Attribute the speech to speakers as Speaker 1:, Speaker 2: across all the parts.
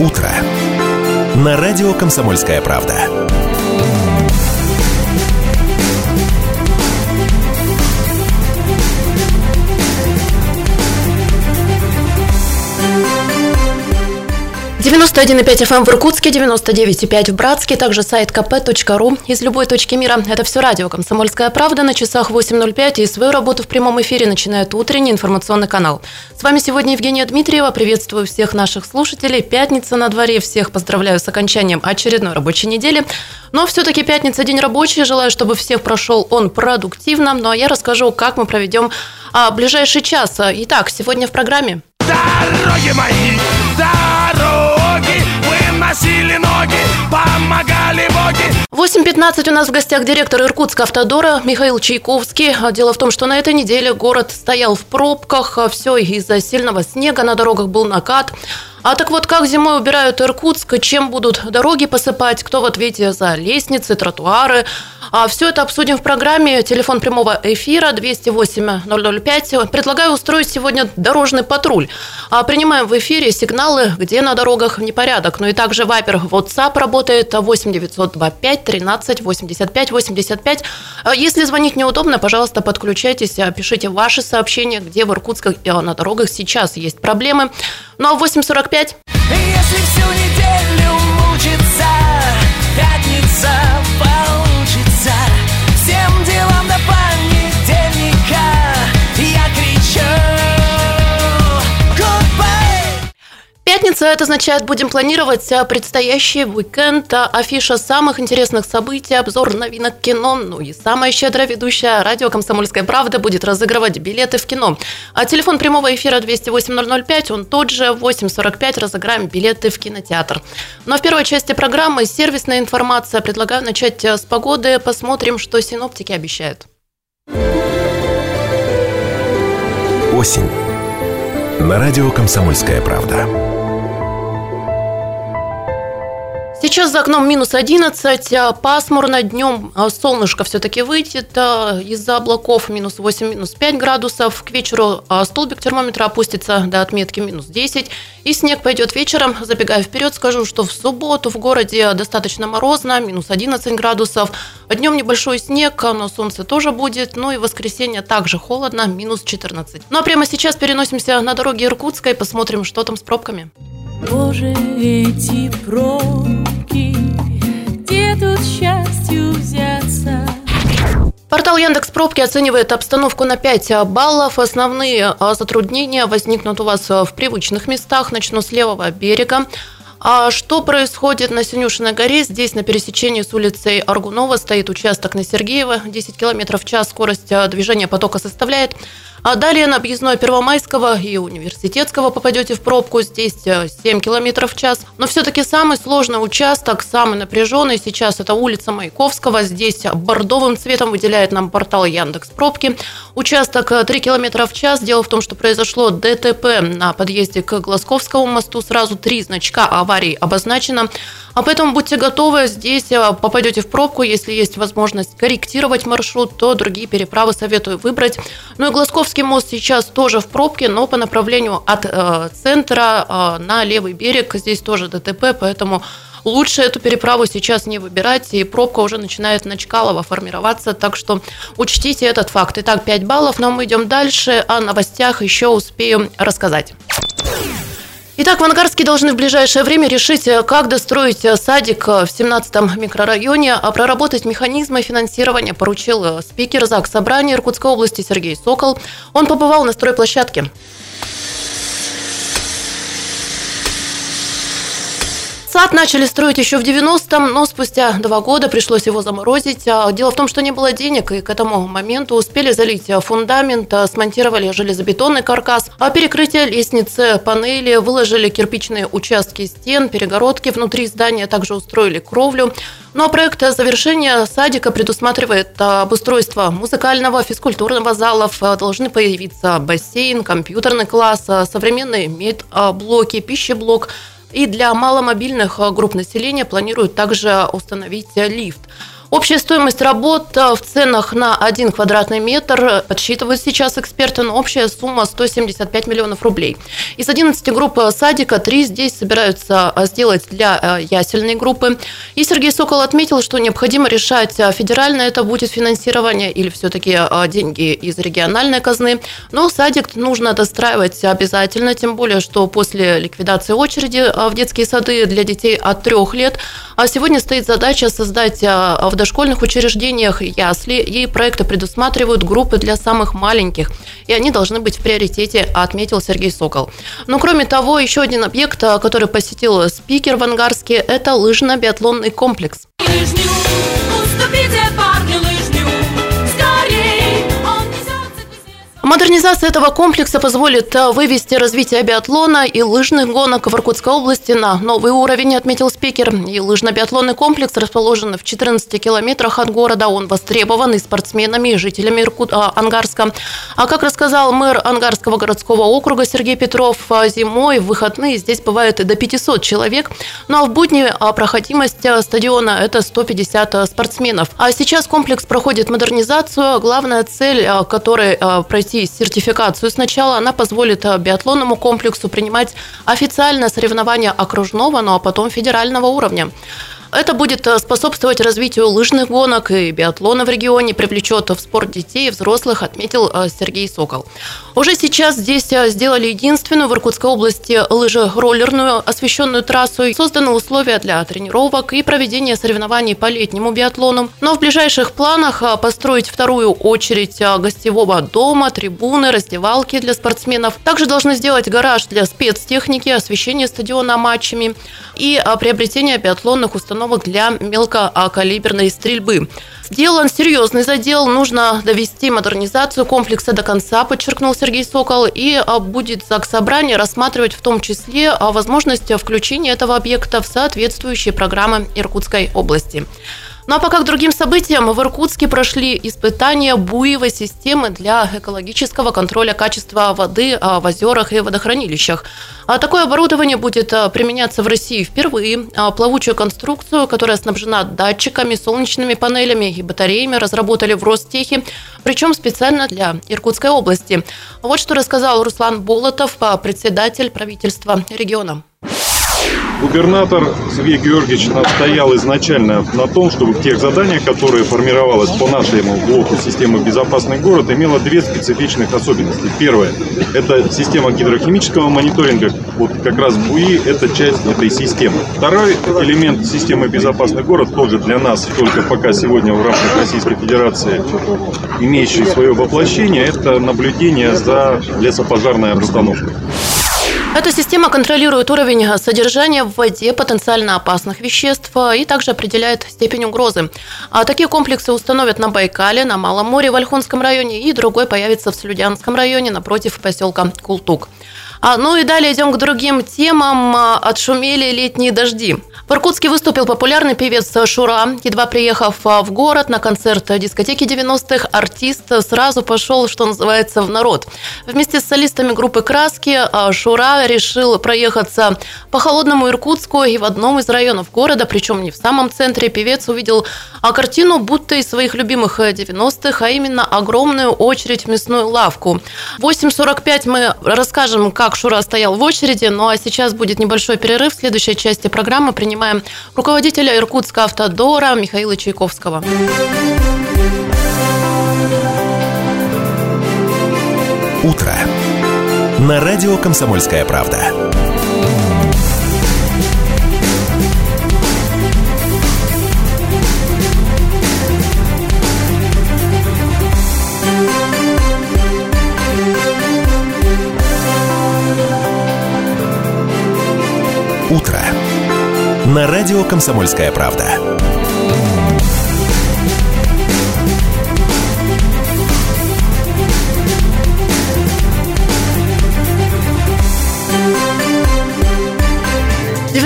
Speaker 1: утро» на радио «Комсомольская правда».
Speaker 2: – 91,5 FM в Иркутске, 99,5 в Братске, также сайт kp.ru. Из любой точки мира. Это все радио «Комсомольская правда» на часах 8:05, и свою работу в прямом эфире начинает утренний информационный канал. С вами сегодня Евгения Дмитриева. Приветствую всех наших слушателей. Пятница на дворе. Всех поздравляю с окончанием очередной рабочей недели. Но все-таки пятница – день рабочий. Желаю, чтобы всех прошел он продуктивно. Ну а я расскажу, как мы проведем ближайший час. Итак, сегодня в программе.
Speaker 3: Дороги мои, дороги, выносили ноги, помогали боги.
Speaker 2: 8:15 у нас в гостях директор Иркутского автодора Михаил Чайковский. Дело в том, что на этой неделе город стоял в пробках, все из-за сильного снега, на дорогах был накат. А так вот, как зимой убирают Иркутск, чем будут дороги посыпать, кто в ответе за лестницы, тротуары. Все это обсудим в программе. Телефон прямого эфира 208-005. Предлагаю устроить сегодня дорожный патруль. Принимаем в эфире сигналы, где на дорогах непорядок. Ну и также Вайбер, WhatsApp работает 8-925 13 85 85. Если звонить неудобно, пожалуйста, подключайтесь, пишите ваши сообщения, где в Иркутске на дорогах сейчас есть проблемы. Ну а в 8:45.
Speaker 3: Если всю неделю мучиться, пятница получится. Всем делам до понедельника я кричу goodbye.
Speaker 2: Пятница – это означает, будем планировать предстоящий уикенд, афиша самых интересных событий, обзор новинок кино, ну и самая щедрая ведущая радио «Комсомольская правда» будет разыгрывать билеты в кино. А телефон прямого эфира 208-005, он тот же, 8:45, разыграем билеты в кинотеатр. Но в первой части программы сервисная информация. Предлагаю начать с погоды, посмотрим, что синоптики обещают.
Speaker 1: Осень. На радио «Комсомольская правда».
Speaker 2: Сейчас за окном -11, пасмурно, днем солнышко все-таки выйдет, из-за облаков -8, -5 градусов. К вечеру столбик термометра опустится до отметки -10, и снег пойдет вечером. Забегая вперед, скажу, что в субботу в городе достаточно морозно, -11 градусов. Днем небольшой снег, но солнце тоже будет. Ну и в воскресенье также холодно, -14. Ну а прямо сейчас переносимся на дороги Иркутска и посмотрим, что там с пробками.
Speaker 4: Боже, эти пробки, где тут счастью взяться?
Speaker 2: Портал Яндекс.Пробки оценивает обстановку на 5 баллов. Основные затруднения возникнут у вас в привычных местах. Начну с левого берега. Что происходит на Синюшиной горе? Здесь на пересечении с улицей Аргунова стоит участок на Сергеева. 10 км в час скорость движения потока составляет. А далее на объездной Первомайского и Университетского попадете в пробку. Здесь 7 км в час. Но все-таки самый сложный участок, самый напряженный сейчас, это улица Маяковского. Здесь бордовым цветом выделяет нам портал Яндекс.Пробки. Участок 3 км в час. Дело в том, что произошло ДТП на подъезде к Глазковскому мосту. Сразу 3 значка аварии обозначено. А поэтому будьте готовы, здесь попадете в пробку. Если есть возможность корректировать маршрут, то другие переправы советую выбрать. Ну и Глазковский мост сейчас тоже в пробке, но по направлению от центра на левый берег. Здесь тоже ДТП, поэтому лучше эту переправу сейчас не выбирать, и пробка уже начинает на Чкалова формироваться, так что учтите этот факт. Итак, 5 баллов, но мы идем дальше, о новостях еще успею рассказать. Итак, в Ангарске должны в ближайшее время решить, как достроить садик в 17-м микрорайоне. А проработать механизмы финансирования поручил спикер Заксобрания Иркутской области Сергей Сокол. Он побывал на стройплощадке. Сад начали строить еще в 90-м, но спустя 2 года пришлось его заморозить. Дело в том, что не было денег, и к этому моменту успели залить фундамент, смонтировали железобетонный каркас, перекрытие лестницы, панели, выложили кирпичные участки стен, перегородки внутри здания, также устроили кровлю. Ну а проект завершения садика предусматривает обустройство музыкального, физкультурного залов, должны появиться бассейн, компьютерный класс, современные медблоки, пищеблок. И для маломобильных групп населения планируют также установить лифт. Общая стоимость работ в ценах на 1 квадратный метр подсчитывают сейчас эксперты, но общая сумма 175 миллионов рублей. Из 11 групп садика 3 здесь собираются сделать для ясельной группы. И Сергей Сокол отметил, что необходимо решать, федеральное это будет финансирование или все-таки деньги из региональной казны. Но садик нужно достраивать обязательно, тем более, что после ликвидации очереди в детские сады для детей от 3 лет сегодня стоит задача создать в дошкольных учреждениях ясли, и проекты предусматривают группы для самых маленьких, и они должны быть в приоритете, отметил Сергей Сокол. Но кроме того, еще один объект, который посетил спикер в Ангарске, это лыжно-биатлонный комплекс.
Speaker 4: Лыжню, уступите парню лыжню, скорей, он несется к весне.
Speaker 2: Модернизация этого комплекса позволит вывести развитие биатлона и лыжных гонок в Иркутской области на новый уровень, отметил спикер. И лыжно-биатлонный комплекс расположен в 14 километрах от города. Он востребован и спортсменами, и жителями Ангарска. А как рассказал мэр Ангарского городского округа Сергей Петров, зимой в выходные здесь бывает и до 500 человек. Ну а в будни проходимость стадиона – это 150 спортсменов. А сейчас комплекс проходит модернизацию. Главная цель, которой пройти сертификацию сначала, она позволит биатлонному комплексу принимать официальное соревнование окружного, ну а потом федерального уровня. Это будет способствовать развитию лыжных гонок и биатлона в регионе, привлечет в спорт детей и взрослых, отметил Сергей Сокол. Уже сейчас здесь сделали единственную в Иркутской области лыжероллерную освещенную трассу. Созданы условия для тренировок и проведения соревнований по летнему биатлону. Но в ближайших планах построить вторую очередь гостевого дома, трибуны, раздевалки для спортсменов. Также должны сделать гараж для спецтехники, освещение стадиона матчами и приобретение биатлонных установок для мелкокалиберной стрельбы. Сделан серьезный задел, нужно довести модернизацию комплекса до конца, подчеркнул Сергей Сокол, и будет Заксобрание рассматривать в том числе возможность включения этого объекта в соответствующие программы Иркутской области. Ну а пока к другим событиям, в Иркутске прошли испытания буевой системы для экологического контроля качества воды в озерах и водохранилищах. Такое оборудование будет применяться в России впервые. Плавучую конструкцию, которая снабжена датчиками, солнечными панелями и батареями, разработали в Ростехе, причем специально для Иркутской области. Вот что рассказал Руслан Болотов, председатель правительства региона.
Speaker 5: Губернатор Сергей Георгиевич настоял изначально на том, чтобы в тех заданиях, которые формировалось по нашему блоку системы «Безопасный город», имело две специфичных особенности. Первое – это система гидрохимического мониторинга. Вот как раз БУИ – это часть этой системы. Второй элемент системы «Безопасный город» тоже для нас, только пока сегодня в рамках Российской Федерации, имеющий свое воплощение – это наблюдение за лесопожарной обстановкой.
Speaker 2: Эта система контролирует уровень содержания в воде потенциально опасных веществ и также определяет степень угрозы. Такие комплексы установят на Байкале, на Малом море в Ольхунском районе, и другой появится в Слюдянском районе напротив поселка Култук. Ну и далее идем к другим темам. Отшумели летние дожди. В Иркутске выступил популярный певец Шура. Едва приехав в город на концерт дискотеки 90-х, артист сразу пошел, что называется, в народ. Вместе с солистами группы «Краски» Шура решил проехаться по холодному Иркутску, и в одном из районов города, причем не в самом центре, певец увидел картину будто из своих любимых 90-х, а именно огромную очередь в мясную лавку. В 8:45 мы расскажем, как Шура стоял в очереди, ну а сейчас будет небольшой перерыв. В следующей части программы принимаем руководителя Иркутского автодора Михаила Чайковского.
Speaker 1: Утро. На радио «Комсомольская правда». Утро. На радио «Комсомольская правда».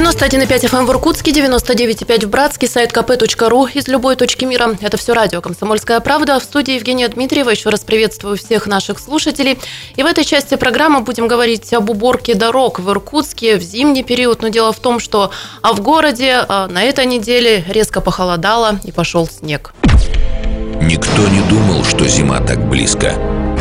Speaker 2: 91,5 FM в Иркутске, 99,5 в Братске, сайт kp.ru из любой точки мира. Это все радио «Комсомольская правда». В студии Евгения Дмитриева. Еще раз приветствую всех наших слушателей. И в этой части программы будем говорить об уборке дорог в Иркутске в зимний период. Но дело в том, что в городе на этой неделе резко похолодало и пошел снег.
Speaker 6: Никто не думал, что зима так близко.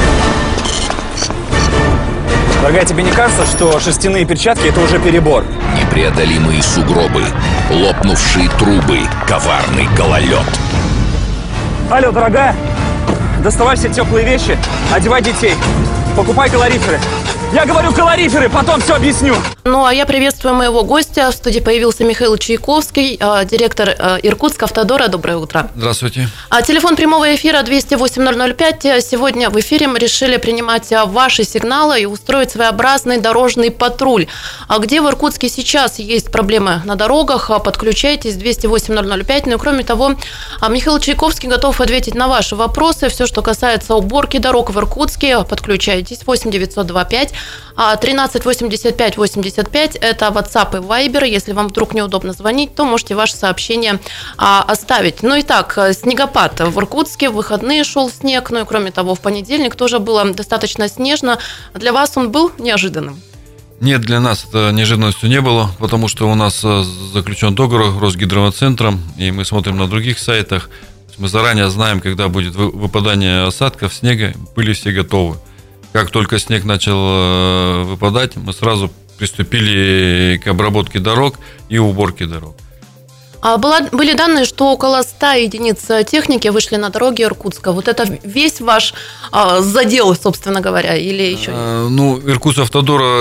Speaker 7: Дорогая, тебе не кажется, что шерстяные перчатки – это уже перебор?
Speaker 6: Непреодолимые сугробы, лопнувшие трубы, коварный гололед.
Speaker 7: Алло, дорогая, доставай все теплые вещи, одевай детей, покупай калориферы. Я говорю калориферы, потом все объясню.
Speaker 2: Ну, а я приветствую моего гостя. В студии появился Михаил Чайковский, директор Иркутскавтодора. Доброе утро.
Speaker 8: Здравствуйте.
Speaker 2: Телефон прямого эфира 208-005. Сегодня в эфире мы решили принимать ваши сигналы и устроить своеобразный дорожный патруль. Где в Иркутске сейчас есть проблемы на дорогах, подключайтесь 208-005. Ну и кроме того, Михаил Чайковский готов ответить на ваши вопросы. Все, что касается уборки дорог в Иркутске, подключайтесь 8-925 13 85 85. Это WhatsApp и Viber. Если вам вдруг неудобно звонить, то можете ваше сообщение оставить. Ну и так, снегопад в Иркутске. В выходные шел снег. Ну и кроме того, в понедельник тоже было достаточно снежно. Для вас он был неожиданным?
Speaker 8: Нет, для нас это неожиданностью не было, потому что у нас заключен договор Росгидромедцентром, и мы смотрим на других сайтах. Мы заранее знаем, когда будет выпадание осадков, снега, были все готовы. Как только снег начал выпадать, мы сразу приступили к обработке дорог и уборке дорог.
Speaker 2: Были данные, что около 100 единиц техники вышли на дороги Иркутска. Вот это весь ваш задел, собственно говоря, или еще нет?
Speaker 8: Ну, Иркутавтодора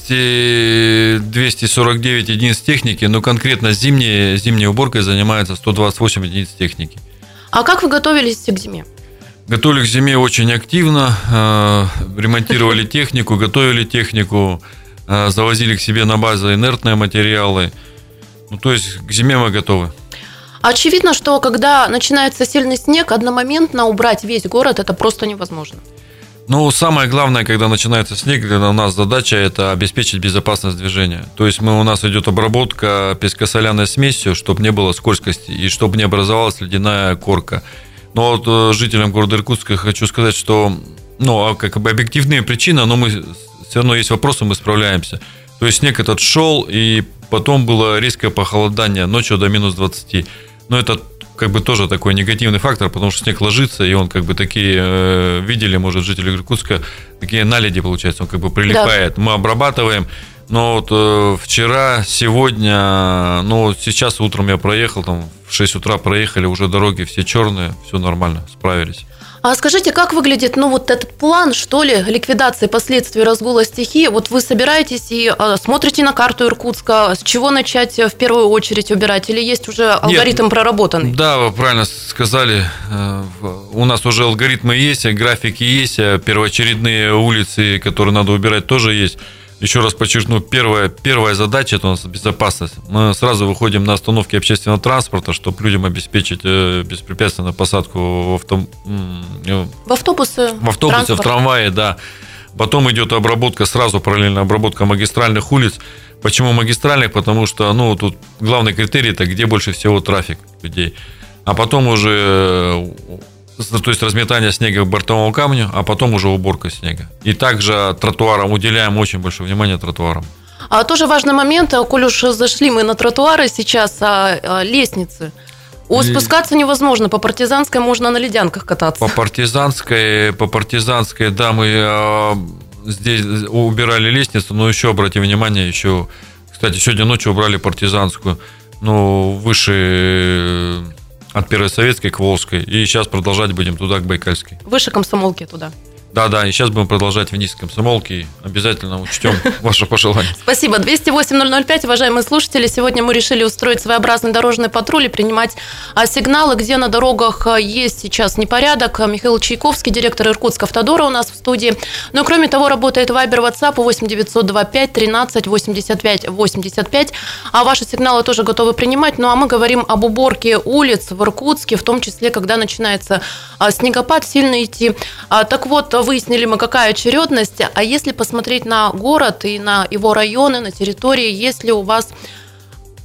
Speaker 8: 249 единиц техники, но конкретно зимней уборкой занимается 128 единиц техники.
Speaker 2: А как вы готовились к зиме?
Speaker 8: Готовили к зиме очень активно, ремонтировали технику, готовили технику, завозили к себе на базу инертные материалы. Ну, то есть к зиме мы готовы.
Speaker 2: Очевидно, что когда начинается сильный снег, одномоментно убрать весь город это просто невозможно.
Speaker 8: Ну, самое главное, когда начинается снег, для нас задача – это обеспечить безопасность движения. То есть у нас идет обработка песко-соляной смесью, чтобы не было скользкости и чтобы не образовалась ледяная корка. Но вот жителям города Иркутска хочу сказать, что, как бы объективные причины, но мы все равно есть вопросы, мы справляемся. То есть снег этот шел, и потом было резкое похолодание ночью до минус 20. Но это как бы тоже такой негативный фактор, потому что снег ложится, и он как бы такие, видели, может, жители Иркутска, такие наледи, получается, он как бы прилипает. Да. Мы обрабатываем. Но вот вчера, сегодня, сейчас утром я проехал, там в 6 утра проехали, уже дороги все черные, все нормально, справились.
Speaker 2: А скажите, как выглядит, вот этот план, что ли, ликвидации последствий разгула стихии? Вот вы собираетесь и смотрите на карту Иркутска, с чего начать в первую очередь убирать? Или есть уже алгоритм проработанный?
Speaker 8: Да, вы правильно сказали. У нас уже алгоритмы есть, графики есть, первоочередные улицы, которые надо убирать, тоже есть. Еще раз подчеркну, первая задача – это у нас безопасность. Мы сразу выходим на остановки общественного транспорта, чтобы людям обеспечить беспрепятственную посадку в автобусы, в трамвае, да. Потом идет обработка, сразу параллельно обработка магистральных улиц. Почему магистральных? Потому что тут главный критерий – это где больше всего трафик людей. А потом уже... То есть разметание снега к бортовому камню, а потом уже уборка снега. И также тротуарам уделяем очень большое внимание тротуарам.
Speaker 2: А тоже важный момент, коль уж зашли мы на тротуары сейчас, лестницы. Спускаться невозможно, по Партизанской можно на ледянках кататься.
Speaker 8: По Партизанской, да, мы здесь убирали лестницу, но еще обратите внимание, кстати, сегодня ночью убрали Партизанскую, выше... От Первой Советской к Волжской. И сейчас продолжать будем туда, к Байкальской.
Speaker 2: Выше Комсомолки туда.
Speaker 8: Да, и сейчас будем продолжать вниз Комсомолки. Обязательно учтем ваше пожелание.
Speaker 2: Спасибо. 208-005, уважаемые слушатели. Сегодня мы решили устроить своеобразный дорожный патруль и принимать сигналы, где на дорогах есть сейчас непорядок. Михаил Чайковский, директор Иркутскавтодора, у нас в студии. Ну и кроме того, работает Viber, WhatsApp 8-925 13 85 85. А ваши сигналы тоже готовы принимать. Ну а мы говорим об уборке улиц в Иркутске, в том числе, когда начинается снегопад сильно идти. Так вот, выяснили мы, какая очередность. А если посмотреть на город и на его районы, на территории, есть ли у вас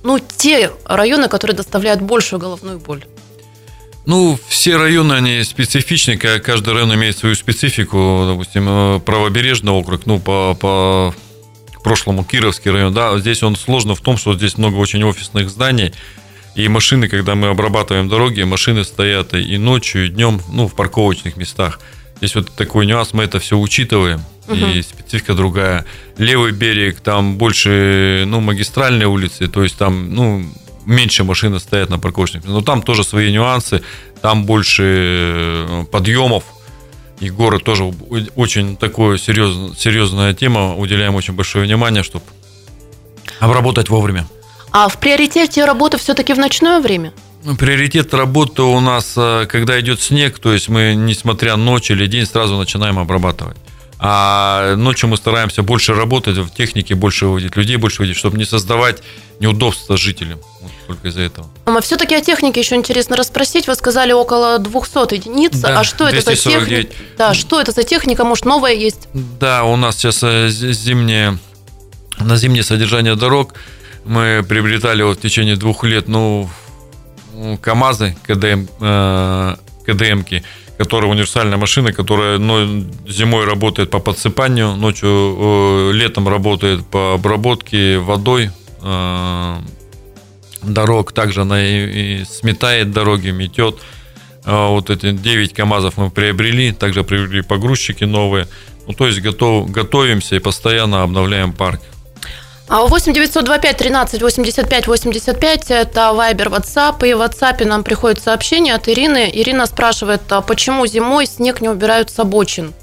Speaker 2: те районы, которые доставляют большую головную боль?
Speaker 8: Все районы, они специфичны, каждый район имеет свою специфику. Допустим, правобережный округ, по прошлому Кировский район, да, здесь он сложно в том, что здесь много очень офисных зданий, и машины, когда мы обрабатываем дороги, машины стоят и ночью, и днем, в парковочных местах. Здесь вот такой нюанс, мы это все учитываем, и специфика другая. Левый берег, там больше, магистральные улицы, то есть там, меньше машины стоят на парковочных местах, но там тоже свои нюансы, там больше подъемов, и город тоже очень такая серьезная тема, уделяем очень большое внимание, чтобы обработать вовремя.
Speaker 2: А в приоритете работы все-таки в ночное время?
Speaker 8: Приоритет работы у нас, когда идет снег, то есть мы, несмотря ночь или день, сразу начинаем обрабатывать. А ночью мы стараемся больше работать, в технике больше выводить, людей больше выводить, чтобы не создавать неудобства жителям. Только из-за этого.
Speaker 2: А все-таки о технике еще интересно расспросить. Вы сказали около 200 единиц.
Speaker 8: Да,
Speaker 2: а что 249. Это за техника? Да, что это за техника? Может, новая есть?
Speaker 8: Да, у нас сейчас на зимнее содержание дорог мы приобретали в течение 2 лет, КАМАЗы, КДМки, которые универсальная машина, которая зимой работает по подсыпанию, летом работает по обработке водой дорог, также она и сметает дороги, метет. Вот эти 9 КАМАЗов мы приобрели, также приобрели погрузчики новые. То есть готовимся и постоянно обновляем парк.
Speaker 2: 8 925 13 85 85 – это Вайбер, WhatsApp. И в WhatsApp нам приходит сообщение от Ирины. Ирина спрашивает, почему зимой снег не убирают с обочин?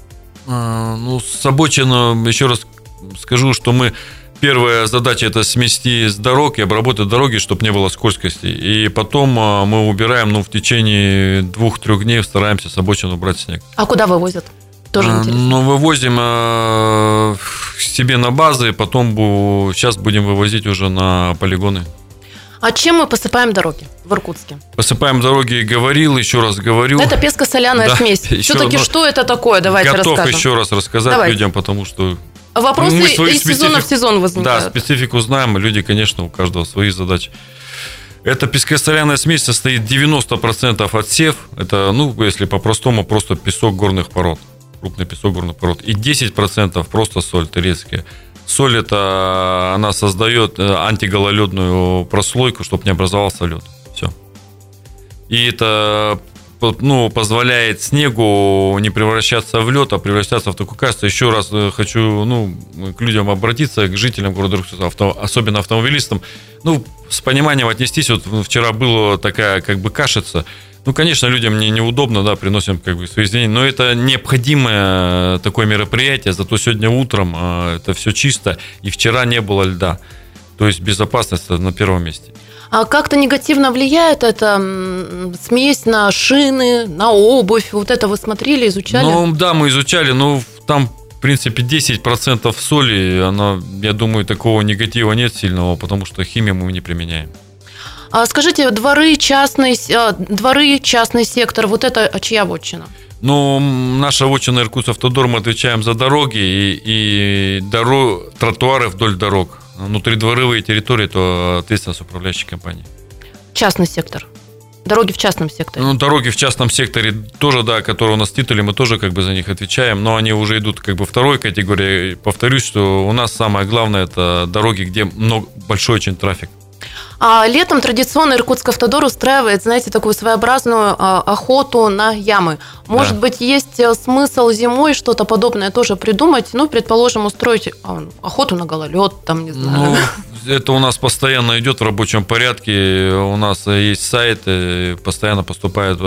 Speaker 8: С обочин, еще раз скажу, что первая задача – это смести с дорог и обработать дороги, чтобы не было скользкости. И потом мы убираем, в течение 2-3 дней стараемся с обочин убрать снег.
Speaker 2: А куда вывозят? Тоже интересно.
Speaker 8: Вывозим себе на базы, потом сейчас будем вывозить уже на полигоны.
Speaker 2: А чем мы посыпаем дороги в Иркутске?
Speaker 8: Посыпаем дороги, еще раз говорю.
Speaker 2: Это песко-соляная смесь. Все-таки что это такое? Давайте расскажем.
Speaker 8: Готов еще раз рассказать людям, потому что...
Speaker 2: Вопросы из сезона в сезон возникают.
Speaker 8: Да, специфику знаем, люди, конечно, у каждого свои задачи. Эта песко-соляная смесь состоит 90% отсев. Это, если по-простому, просто песок горных пород. Крупный песок горных пород. И 10% просто соль турецкая. Соль она создает антигололедную прослойку, чтобы не образовался лед. Все. И это позволяет снегу не превращаться в лед, а превращаться в такую касту. Еще раз хочу к людям обратиться, к жителям города Иркутска, особенно автомобилистам. С пониманием отнестись. Вот вчера была такая кашица. Конечно, людям неудобно, да, приносим свои извинения, но это необходимое такое мероприятие, зато сегодня утром это все чисто, и вчера не было льда. То есть безопасность на первом месте.
Speaker 2: А как-то негативно влияет эта смесь на шины, на обувь? Вот это вы смотрели, изучали?
Speaker 8: Да, мы изучали, там, в принципе, 10% соли, я думаю, такого негатива нет сильного, потому что химию мы не применяем.
Speaker 2: Скажите, дворы, частный сектор, вот это чья вотчина?
Speaker 8: Наша вотчина Иркутавтодор, мы отвечаем за дороги и тротуары вдоль дорог. Внутридворовые территории – это ответственность управляющей компании.
Speaker 2: Частный сектор. Дороги в частном секторе.
Speaker 8: Дороги в частном секторе тоже, да, которые у нас титуле, мы тоже за них отвечаем, но они уже идут второй категории. Повторюсь, что у нас самое главное – это дороги, где большой очень трафик.
Speaker 2: А летом традиционно Иркутскавтодор устраивает, знаете, такую своеобразную охоту на ямы. Может быть, есть смысл зимой что-то подобное тоже придумать? Предположим, устроить охоту на гололед, не знаю.
Speaker 8: Это у нас постоянно идет в рабочем порядке. У нас есть сайт, постоянно поступают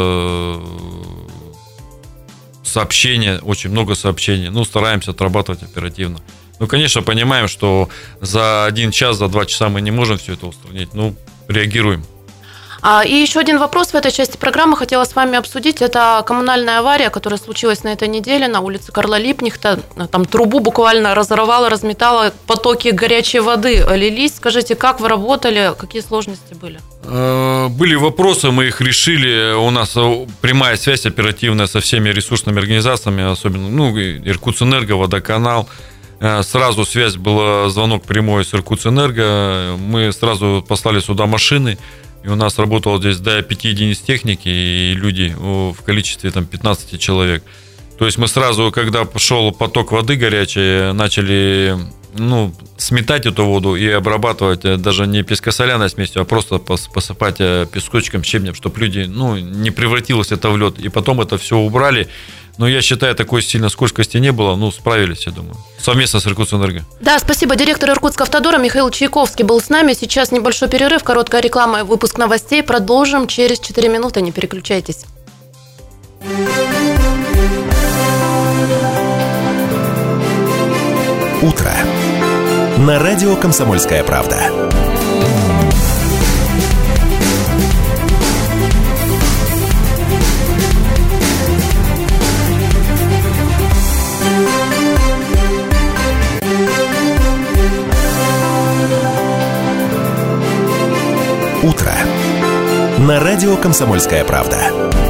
Speaker 8: сообщения, очень много сообщений. Стараемся отрабатывать оперативно. Конечно, понимаем, что за 1 час, за 2 часа мы не можем все это устранить. Реагируем.
Speaker 2: И еще один вопрос в этой части программы хотела с вами обсудить. Это коммунальная авария, которая случилась на этой неделе на улице Карла Липнихта. Там трубу буквально разорвало, разметало, потоки горячей воды лились. Скажите, как вы работали, какие сложности были?
Speaker 8: Были вопросы, мы их решили. У нас прямая связь оперативная со всеми ресурсными организациями, особенно Иркутэнерго, Водоканал. Сразу связь была, звонок прямой с Иркутэнерго. Мы сразу послали сюда машины. И у нас работало здесь до 5 единиц техники и люди в количестве 15 человек. То есть мы сразу, когда пошел поток воды горячей, начали сметать эту воду и обрабатывать даже не песко-соляной смесью, а просто посыпать песочком, щебнем, чтобы люди, не превратилось это в лед. И потом это все убрали. Но я считаю, такой сильно скользкости не было. Справились, я думаю. Совместно с Иркутэнерго.
Speaker 2: Да, спасибо. Директор Иркутского автодора Михаил Чайковский был с нами. Сейчас небольшой перерыв, короткая реклама и выпуск новостей. Продолжим через 4 минуты. Не переключайтесь.
Speaker 1: Утро. На радио «Комсомольская правда». Утро. На радио «Комсомольская правда».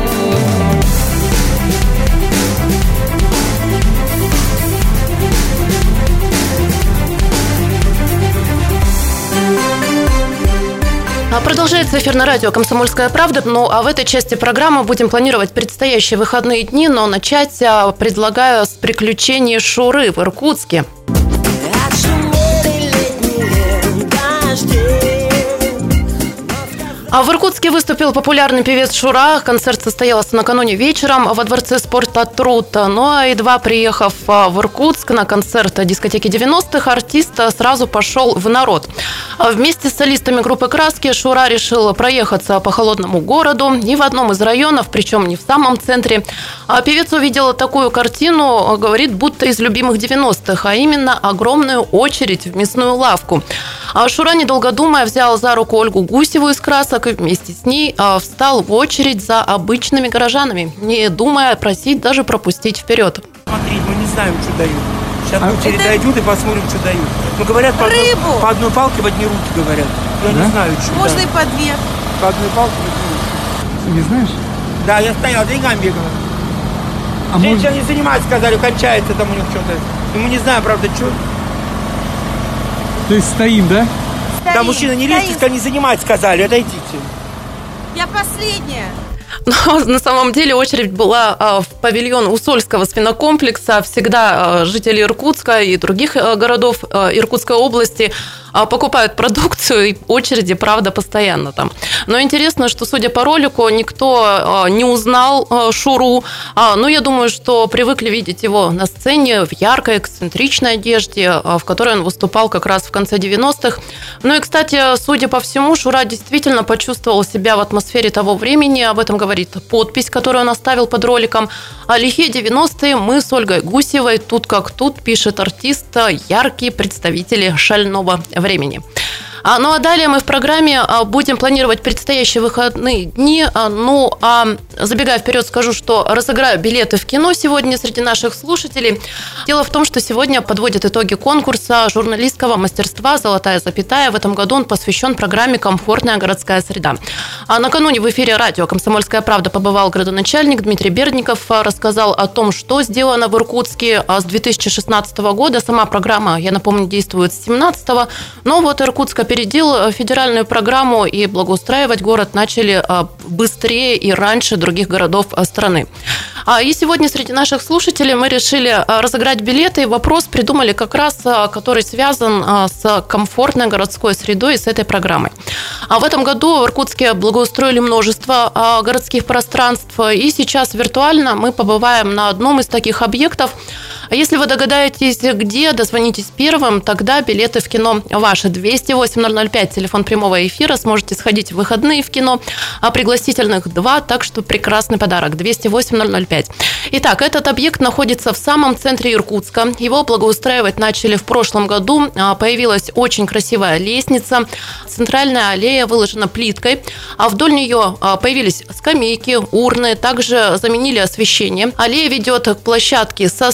Speaker 2: Продолжается эфир на радио «Комсомольская правда». А в этой части программы будем планировать предстоящие выходные дни. Но начать предлагаю с приключений Шуры в Иркутске. В Иркутске выступил популярный певец Шура. Концерт состоялся накануне вечером во Дворце спорта «Труд». Едва приехав в Иркутск на концерт дискотеки 90-х, артист сразу пошел в народ. Вместе с солистами группы «Краски» Шура решил проехаться по холодному городу. И в одном из районов, причем не в самом центре, певец увидел такую картину, говорит, будто из любимых 90-х, а именно огромную очередь в мясную лавку. Шура, недолго думая, взял за руку Ольгу Гусеву из «Красок» и вместе с ней встал в очередь за обычными горожанами, не думая просить даже пропустить вперед.
Speaker 9: Смотреть, мы не знаем, что дают. Сейчас очередь дойдет и посмотрим, что дают. Говорят, по одной палке в одни руки говорят. Я не знаю, что.
Speaker 10: Можно и по две.
Speaker 9: По одной палке в одни руки.
Speaker 7: Ты не знаешь?
Speaker 9: Да, я стоял, деньгами бегал. Женщина не занимается, сказали, кончается там у них что-то. И мы не знаем, правда, что.
Speaker 7: То есть стоим, да?
Speaker 9: Да, мужчина, не лезьте, не занимайтесь, сказали, отойдите.
Speaker 10: Я последняя.
Speaker 2: Но на самом деле очередь была в павильон Усольского свинокомплекса. Всегда жители Иркутска и других городов Иркутской области покупают продукцию, и очереди, правда, постоянно там. Но интересно, что, судя по ролику, никто не узнал Шуру. Но я думаю, что привыкли видеть его на сцене в яркой, эксцентричной одежде, в которой он выступал как раз в конце 90-х. Ну и, кстати, судя по всему, Шура действительно почувствовал себя в атмосфере того времени. Об этом говорит подпись, которую он оставил под роликом. «Лихие 90-е, мы с Ольгой Гусевой, тут как тут», пишет артист, яркие представители шального времени. Ну а далее мы в программе будем планировать предстоящие выходные дни. Забегая вперед, скажу, что разыграю билеты в кино сегодня среди наших слушателей. Дело в том, что сегодня подводят итоги конкурса журналистского мастерства «Золотая запятая». В этом году он посвящен программе «Комфортная городская среда». Накануне в эфире радио «Комсомольская правда» побывал градоначальник Дмитрий Бердников, рассказал о том, что сделано в Иркутске с 2016 года. Сама программа, я напомню, действует с 2017. Но вот Иркутск опередил федеральную программу, и благоустраивать город начали быстрее и раньше других городов страны. И сегодня среди наших слушателей мы решили разыграть билеты. Вопрос придумали как раз, который связан с комфортной городской средой и с этой программой. В этом году в Иркутске благоустроили множество городских пространств, и сейчас виртуально мы побываем на одном из таких объектов. Если вы догадаетесь, где, дозвонитесь первым, тогда билеты в кино ваши. 208-005, телефон прямого эфира, сможете сходить в выходные в кино, а пригласительных 2, так что прекрасный подарок. 208-005. Итак, этот объект находится в самом центре Иркутска. Его благоустраивать начали в прошлом году. Появилась очень красивая лестница. Центральная аллея выложена плиткой, а вдоль нее появились скамейки, урны. Также заменили освещение. Аллея ведет к площадке со стендами.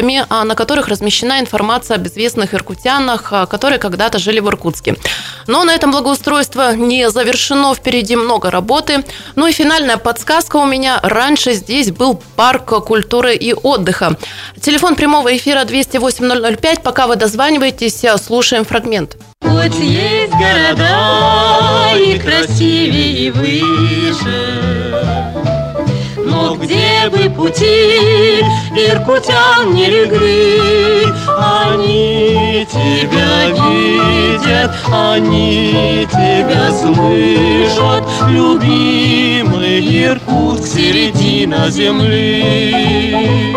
Speaker 2: лентами, на которых размещена информация об известных иркутянах, которые когда-то жили в Иркутске. Но на этом благоустройство не завершено, впереди много работы. Ну и финальная подсказка у меня. Раньше здесь был парк культуры и отдыха. Телефон прямого эфира 208-005. Пока вы дозваниваетесь, слушаем фрагмент.
Speaker 4: Хоть есть города и красивее, и выше, но где бы пути иркутян не легли, они тебя видят, они тебя слышат, любимый Иркутск, середина земли.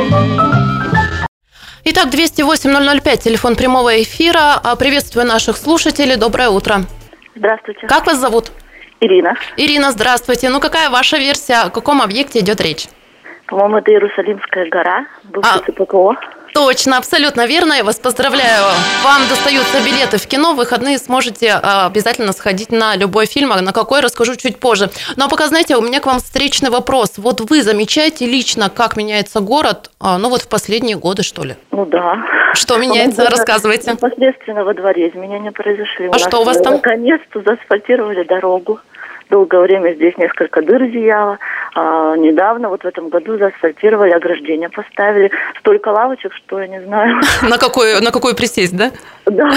Speaker 2: Итак, 208-005, телефон прямого эфира. Приветствую наших слушателей. Доброе утро.
Speaker 11: Здравствуйте.
Speaker 2: Как вас зовут?
Speaker 11: Ирина.
Speaker 2: Ирина, здравствуйте. Ну, какая ваша версия? О каком объекте идет речь?
Speaker 11: По-моему, это Иерусалимская гора, бывший ЦПКО.
Speaker 2: Точно, абсолютно верно. Я вас поздравляю. Вам достаются билеты в кино. В выходные сможете обязательно сходить на любой фильм. А на какой, расскажу чуть позже. Ну, а пока, знаете, у меня к вам встречный вопрос. Вот вы замечаете лично, как меняется город, ну, вот в последние годы, что ли?
Speaker 11: Ну, да.
Speaker 2: Что меняется? Рассказывайте.
Speaker 11: Непосредственно во дворе изменения произошли.
Speaker 2: А что у вас там?
Speaker 11: Наконец-то заасфальтировали дорогу. Долгое время здесь несколько дыр зияло. Недавно, вот в этом году, заасфальтировали, ограждения поставили. Столько лавочек, что я не знаю.
Speaker 2: На какую присесть, да?
Speaker 11: Да.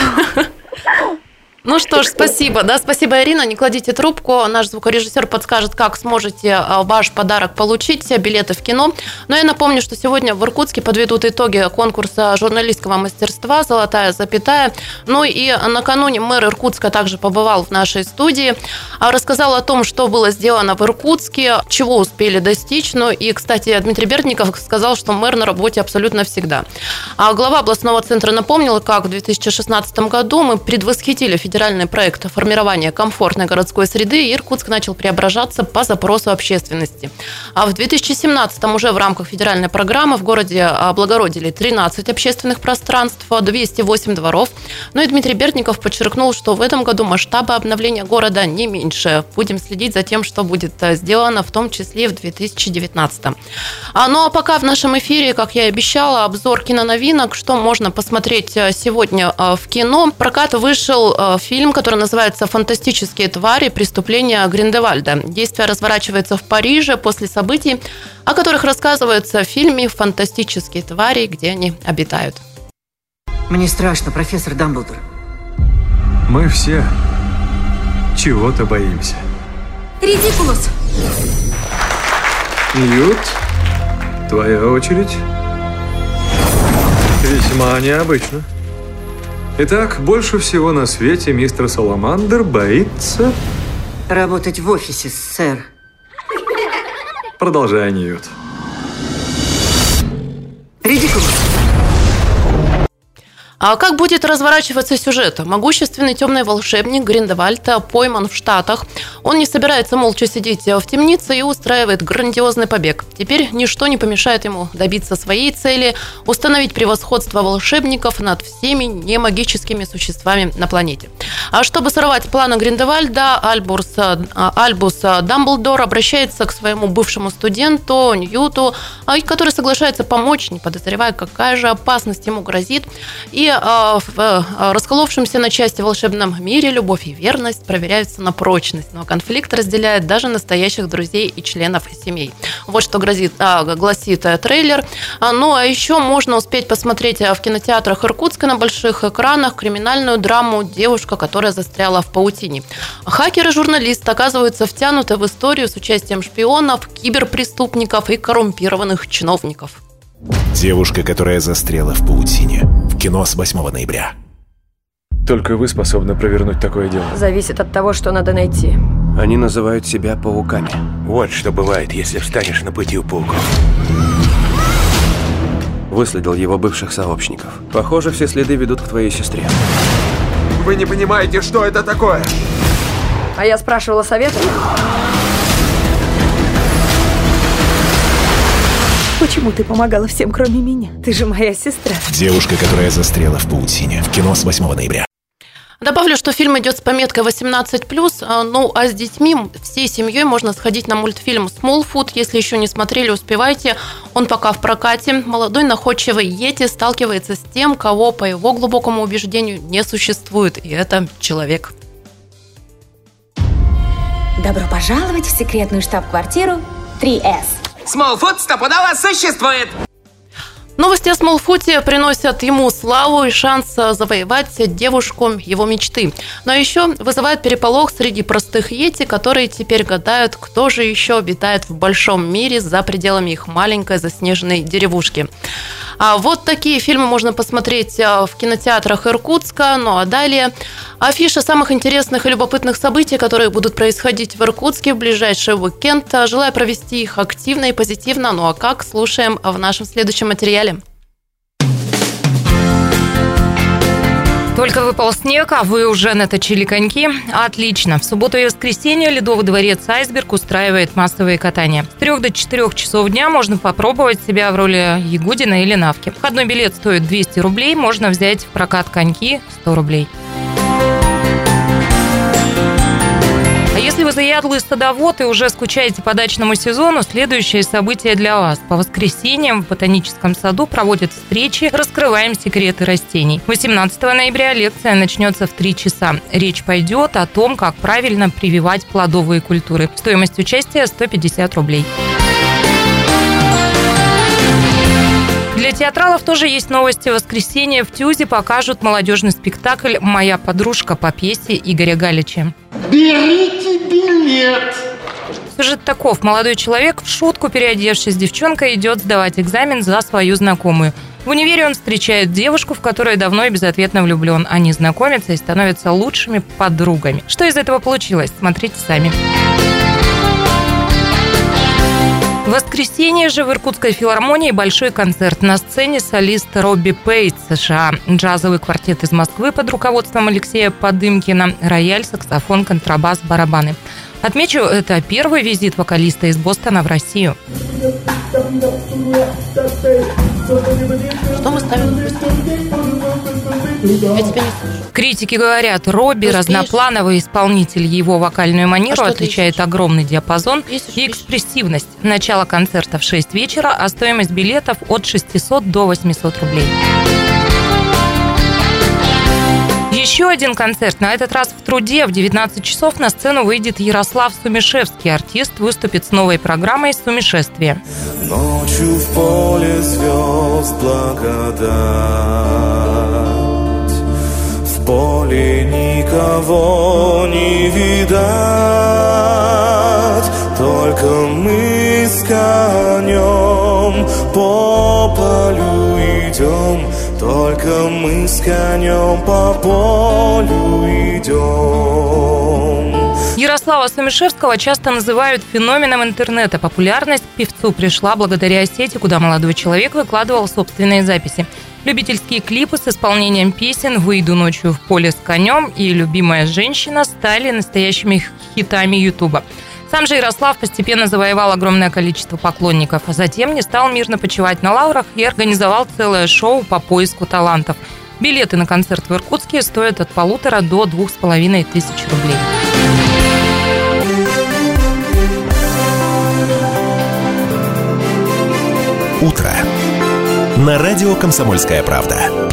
Speaker 2: Ну что ж, спасибо. Да, спасибо, Ирина. Не кладите трубку. Наш звукорежиссер подскажет, как сможете ваш подарок получить, билеты в кино. Но я напомню, что сегодня в Иркутске подведут итоги конкурса журналистского мастерства «Золотая запятая». Ну и накануне мэр Иркутска также побывал в нашей студии, рассказал о том, что было сделано в Иркутске, чего успели достичь. Ну и, кстати, Дмитрий Бердников сказал, что мэр на работе абсолютно всегда. А глава областного центра напомнил, как в 2016 году мы предвосхитили федеральный проект формирования комфортной городской среды, и Иркутск начал преображаться по запросу общественности. А в 2017 уже в рамках федеральной программы в городе облагородили 13 общественных пространств, 208 дворов. Ну и Дмитрий Бердников подчеркнул, что в этом году масштабы обновления города не меньше. Будем следить за тем, что будет сделано, в том числе в 2019. Ну а пока в нашем эфире, как я и обещала, обзор киноновинок, что можно посмотреть сегодня в кино. В прокат вышел фильм, который называется «Фантастические твари. Преступления Гриндевальда». Действие разворачивается в Париже после событий, о которых рассказывается в фильме «Фантастические твари. Где они обитают».
Speaker 12: Мне страшно, профессор Дамблдор.
Speaker 13: Мы все чего-то боимся.
Speaker 10: Ридикулус.
Speaker 13: Ньют, твоя очередь. Весьма необычно. Итак, больше всего на свете мистер Саламандр боится...
Speaker 12: Работать в офисе, сэр.
Speaker 13: Продолжай, Ньют.
Speaker 12: Ридикулус.
Speaker 2: А как будет разворачиваться сюжет? Могущественный темный волшебник Гриндевальд пойман в Штатах. Он не собирается молча сидеть в темнице и устраивает грандиозный побег. Теперь ничто не помешает ему добиться своей цели – установить превосходство волшебников над всеми немагическими существами на планете. А чтобы сорвать планы Гриндевальда, Альбус Дамблдор обращается к своему бывшему студенту Ньюту, который соглашается помочь, не подозревая, какая же опасность ему грозит. И в расколовшемся на части волшебном мире любовь и верность проверяются на прочность. Но конфликт разделяет даже настоящих друзей и членов семей. Вот что гласит трейлер. Ну, а еще можно успеть посмотреть в кинотеатрах Иркутска на больших экранах криминальную драму «Девушка, которая застряла в паутине». Хакер и журналист оказываются втянуты в историю с участием шпионов, киберпреступников и коррумпированных чиновников.
Speaker 1: Девушка, которая застряла в паутине. В кино с 8 ноября.
Speaker 13: Только вы способны провернуть такое дело.
Speaker 14: Зависит от того, что надо найти.
Speaker 15: Они называют себя пауками. Вот что бывает, если встанешь на пути у пауков. Выследил его бывших сообщников. Похоже, все следы ведут к твоей сестре.
Speaker 16: Вы не понимаете, что это такое?
Speaker 14: А я спрашивала совета.
Speaker 10: Почему ты помогала всем, кроме меня? Ты же моя сестра.
Speaker 1: Девушка, которая застряла в паутине. В кино с 8 ноября.
Speaker 2: Добавлю, что фильм идет с пометкой 18+, ну а с детьми, всей семьей можно сходить на мультфильм Smallfoot. Если еще не смотрели, успевайте. Он пока в прокате. Молодой находчивый йети сталкивается с тем, кого, по его глубокому убеждению, не существует. И это человек.
Speaker 17: Добро пожаловать в секретную штаб-квартиру 3S.
Speaker 3: Smallfoot стопудово существует!
Speaker 2: Новости о Смолфуте приносят ему славу и шанс завоевать девушку его мечты. Но еще вызывает переполох среди простых йети, которые теперь гадают, кто же еще обитает в большом мире за пределами их маленькой заснеженной деревушки. А вот такие фильмы можно посмотреть в кинотеатрах Иркутска. Ну а далее афиша самых интересных и любопытных событий, которые будут происходить в Иркутске в ближайший уикенд. Желаю провести их активно и позитивно. Ну а как, слушаем в нашем следующем материале.
Speaker 18: Только выпал снег, а вы уже наточили коньки? Отлично. В субботу и воскресенье Ледовый дворец «Айсберг» устраивает массовые катания. С 3 до 4 часов дня можно попробовать себя в роли Ягудина или Навки. Входной билет стоит 200 рублей, можно взять в прокат коньки 100 рублей. А если вы заядлый садовод и уже скучаете по дачному сезону, следующее событие для вас. По воскресеньям в ботаническом саду проводят встречи «Раскрываем секреты растений». 18 ноября лекция начнется в 3 часа. Речь пойдет о том, как правильно прививать плодовые культуры. Стоимость участия 150 рублей. Для театралов тоже есть новости. В воскресенье в ТЮЗе покажут молодежный спектакль «Моя подружка» по пьесе Игоря Галича.
Speaker 19: Берите билет!
Speaker 18: Сюжет таков. Молодой человек, в шутку переодевшись девчонкой, идет сдавать экзамен за свою знакомую. В универе он встречает девушку, в которой давно и безответно влюблен. Они знакомятся и становятся лучшими подругами. Что из этого получилось? Смотрите сами. В воскресенье же в Иркутской филармонии большой концерт. На сцене солист Робби Пейт, США, джазовый квартет из Москвы под руководством Алексея Подымкина, рояль, саксофон, контрабас, барабаны. Отмечу, это первый визит вокалиста из Бостона в Россию.
Speaker 2: Что мы ставим? Я тебя не слышу.
Speaker 18: Критики говорят, Робби разноплановый исполнитель. Его вокальную манеру отличает огромный диапазон и экспрессивность. Начало концерта в 6 вечера, а стоимость билетов от 600 до 800 рублей. Еще один концерт, на этот раз в Труде. В 19 часов на сцену выйдет Ярослав Сумишевский. Артист выступит с новой программой «Сумишествие».
Speaker 20: Ночью в поле звезд благодать, в поле никого не видать, только мы с конем по полю идем. Только мы с конем по полю идем.
Speaker 18: Ярослава Сумишевского часто называют феноменом интернета. Популярность к певцу пришла благодаря сети, куда молодой человек выкладывал собственные записи. Любительские клипы с исполнением песен «Выйду ночью в поле с конем» и «Любимая женщина» стали настоящими хитами Ютуба. Сам же Ярослав постепенно завоевал огромное количество поклонников, а затем не стал мирно почивать на лаврах и организовал целое шоу по поиску талантов. Билеты на концерт в Иркутске стоят от 1500 до 2500 рублей.
Speaker 1: Утро. На радио «Комсомольская правда».